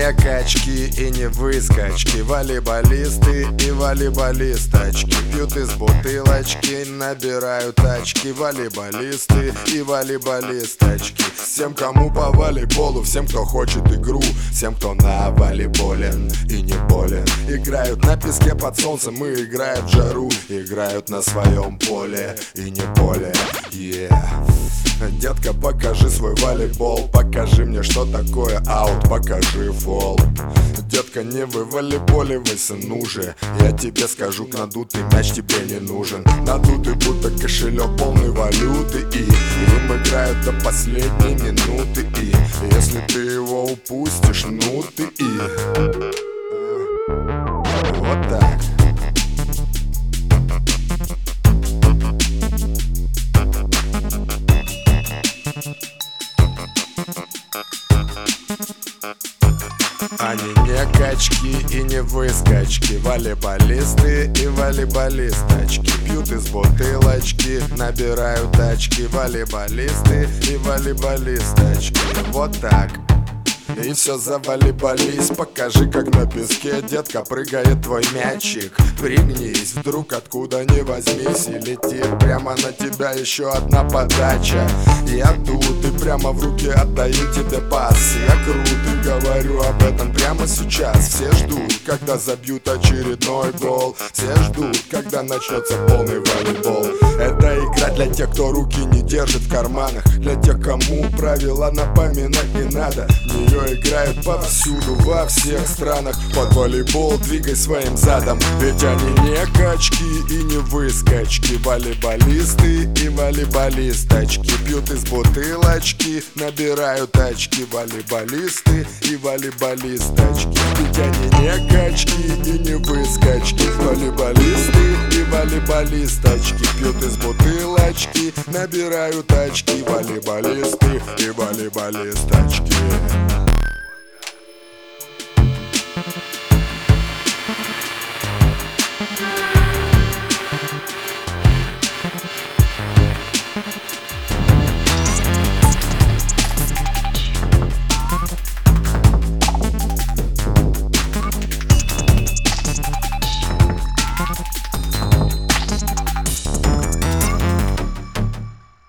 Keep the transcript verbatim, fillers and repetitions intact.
не качки и не выскочки, волейболисты и волейболисточки пьют из бутылочки, набирают очки, волейболисты и волейболисточки. Всем, кому по волейболу, всем, кто хочет игру, всем, кто на волейболен и не болен. Играют на песке под солнцем и играют в жару, играют на своем поле и не поле. Yeah. Детка, покажи свой волейбол, покажи мне, что такое аут, покажи фол. Детка, не вы волейболивайся, ну же, я тебе скажу, надутый мяч тебе не нужен. Надутый будто кошелек полный валюты, и им играют до последней минуты. И если ты его упустишь, ну ты и вот так. Они не качки и не выскочки, волейболисты и волейболисточки пьют из бутылочки, набирают очки, волейболисты и волейболисточки. Вот так. И все, завалибались, покажи, как на песке, детка, прыгает твой мячик. Пригнись, вдруг откуда ни возьмись, и летит прямо на тебя еще одна подача. Я тут, и прямо в руки отдаю тебе пас. Я крут и говорю об этом прямо сейчас. Все ждут, когда забьют очередной гол. Все ждут, когда начнется полный волейбол. Это игра для тех, кто руки не держит в карманах, для тех, кому правила напоминать не надо. В нее играют повсюду, во всех странах. Под волейбол двигай своим задом, ведь они не качки и не выскочки, волейболисты и волейболисточки пьют из бутылочки, набирают очки, волейболисты и волейболисточки. Ведь они не качки и не выскочки, волейболисты и волейболисточки пьют из бутылочки, набирают очки, волейболисты и волейболисточки.